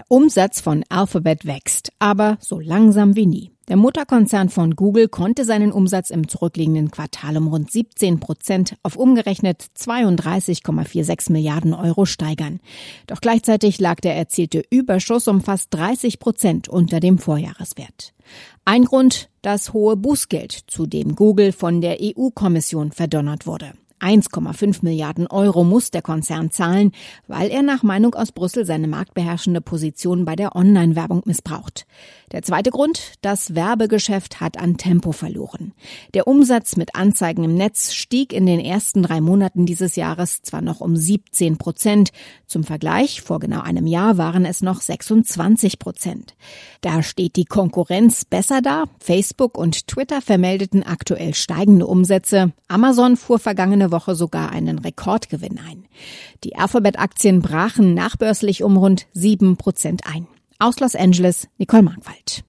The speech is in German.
Der Umsatz von Alphabet wächst, aber so langsam wie nie. Der Mutterkonzern von Google konnte seinen Umsatz im zurückliegenden Quartal um rund 17% auf umgerechnet 32,46 Milliarden Euro steigern. Doch gleichzeitig lag der erzielte Überschuss um fast 30% unter dem Vorjahreswert. Ein Grund, das hohe Bußgeld, zu dem Google von der EU-Kommission verdonnert wurde. 1,5 Milliarden Euro muss der Konzern zahlen, weil er nach Meinung aus Brüssel seine marktbeherrschende Position bei der Online-Werbung missbraucht. Der zweite Grund, das Werbegeschäft hat an Tempo verloren. Der Umsatz mit Anzeigen im Netz stieg in den ersten 3 Monaten dieses Jahres zwar noch um 17%. Zum Vergleich, vor genau einem Jahr waren es noch 26%. Da steht die Konkurrenz besser da. Facebook und Twitter vermeldeten aktuell steigende Umsätze. Amazon fuhr vergangene Woche sogar einen Rekordgewinn ein. Die Alphabet-Aktien brachen nachbörslich um rund 7% ein. Aus Los Angeles, Nicole Markwald.